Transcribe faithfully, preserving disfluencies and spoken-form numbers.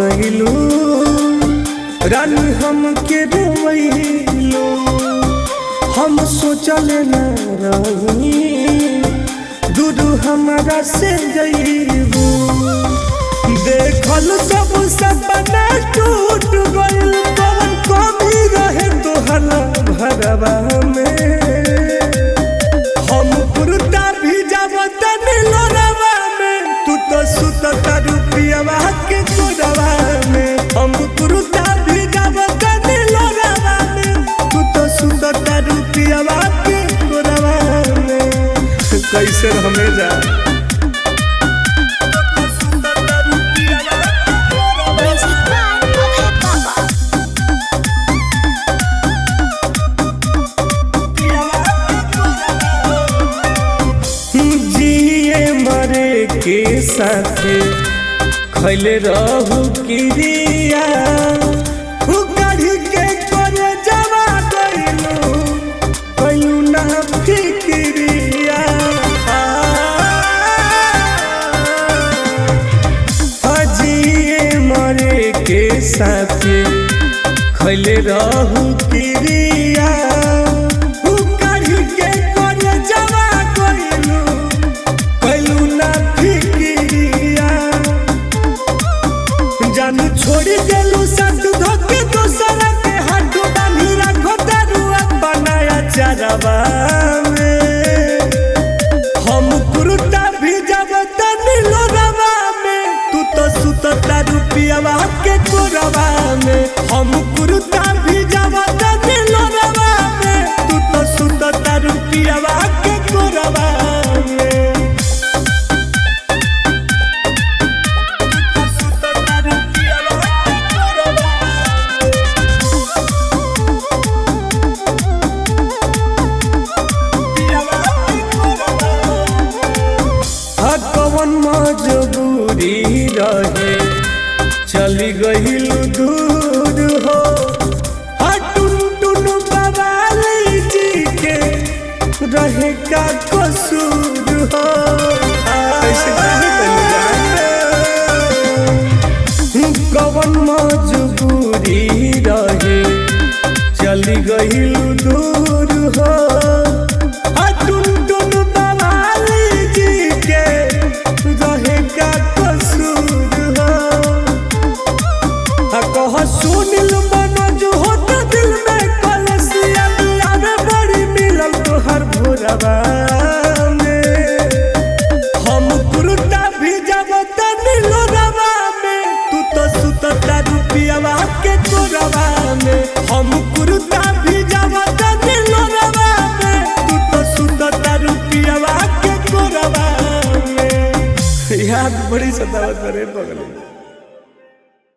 बनैलू रानी हमके रोवैलू। हम सोचल न रही दूर हमारा से जइबू। देखल सब सपना टूट गइल कौन कमी रहे तोहरा भरवा में। हम पुरता भी जब तनी लोरवा में तू तो सुतता रुपियावा के कोरवा में। हम पुरता भी जब तनी लोरवा में तू तो सुतता रुपियावा के कोरवा में। कैसे हमें जा के साथे खैले रहू किरिया गाड़ी के करे जवा गइलू कयू ना फिक्रिया। हजिए मरे के साथे खैले रहू किरिया छोड़ी देलू साथ धोके दोसरा के हाथ बांधी रखो दरुआ बनाया चरवा में। हम कुर्ता भी जब तनी लोरवा में तू तो सुतता रुपियावा के कोरवा में। हम कुर्ता भी जब तनी लोरवा में तू तो सुतता रुपियावा के कोरवा में। कौन मजबूरी रहे चली गइल दूर हो। टुन टुन बवाली जी के रहे का कसूर हो। कौन मजबूरी रहे चली गइल दूर हो। सुनिल मनोज होता दिल में कलसिया आवे बड़ी मिलल तोहर भोरवा में। हम कुर्ता भी जब तनी लोरवा में तू तो सुतता रुपियावा के कोरवा में। हम कुर्ता भी जब तनी लोरवा में तू तो सुतता रुपियावा के कोरवा में। याद बड़ी सतावत करे पगली।